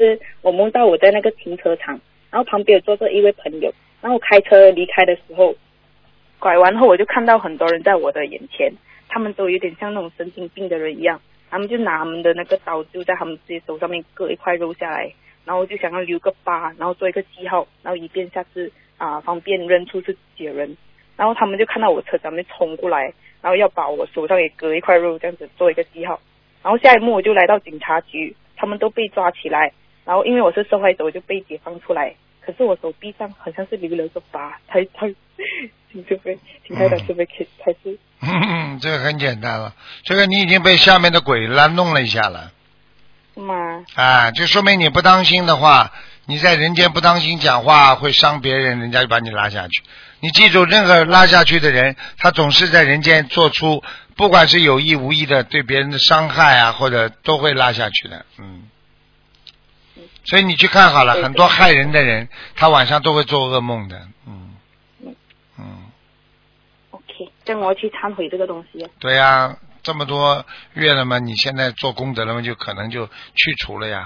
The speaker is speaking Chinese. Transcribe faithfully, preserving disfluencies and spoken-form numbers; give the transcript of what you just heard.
就是我梦到我在那个停车场，然后旁边有坐着一位朋友，然后开车离开的时候，拐弯后我就看到很多人在我的眼前，他们都有点像那种神经病的人一样，他们就拿他们的那个刀就在他们自己手上面割一块肉下来，然后就想要留个疤，然后做一个记号，然后以便下次啊方便认出是自己的人。然后他们就看到我车上面冲过来，然后要把我手上也割一块肉，这样子做一个记号。然后下一幕我就来到警察局，他们都被抓起来，然后因为我是受害者，我就被解放出来。可是我手臂上好像是留了个疤，才才请这边请台长这边可以才是。 嗯，这个很简单了，这个你已经被下面的鬼拉弄了一下了。 妈。 啊，就说明你不当心的话，你在人间不当心讲话会伤别人，人家就把你拉下去。你记住，任何拉下去的人，他总是在人间做出，不管是有意无意的对别人的伤害啊，或者都会拉下去的。嗯。所以你去看好了，很多害人的人，他晚上都会做噩梦的。嗯。 嗯。 嗯。 OK， 这样我要去忏悔这个东西。 对呀、啊，这么多月了嘛，你现在做功德了嘛，就可能就去除了呀。